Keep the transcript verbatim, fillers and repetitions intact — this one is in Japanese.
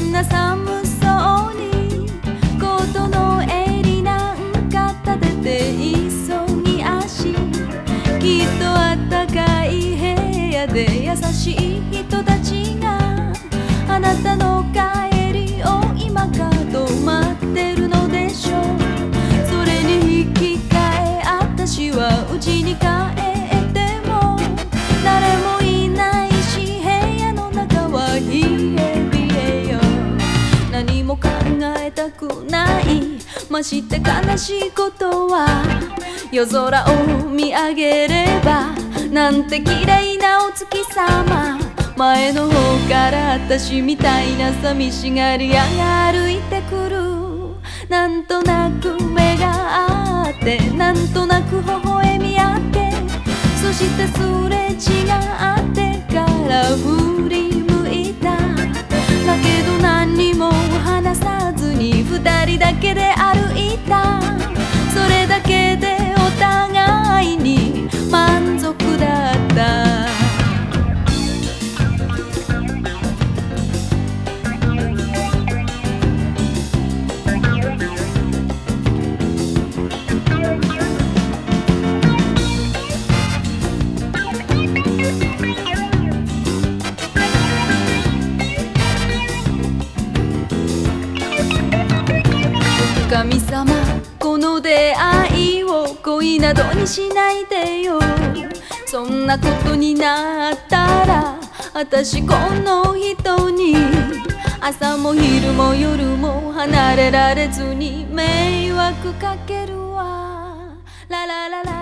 な寒そうにコートの襟なんか立てて急ぎ足、きっとあったかい部屋で優しい人たちがあなたの帰りを今かと待ってるのでしょう。それに引き換え私は家に帰っても誰もいないし、部屋の中は冷え冷えよ。何も考えたくない、まして悲しいことは夜空を見上げればなんて綺麗なお月様、前の方から私みたいな寂しがり屋が歩いてくる。なんとなく目が合ってなんとなく微笑み合って、そしてすれ違ってから振り向いた。だけど何にも話さずに二人だけで歩いた。それだけでお互いに満足だった。神様、この出会いを恋などにしないでよ。そんなことになったら私この人に朝も昼も夜も離れられずに迷惑かけるわ。ララララ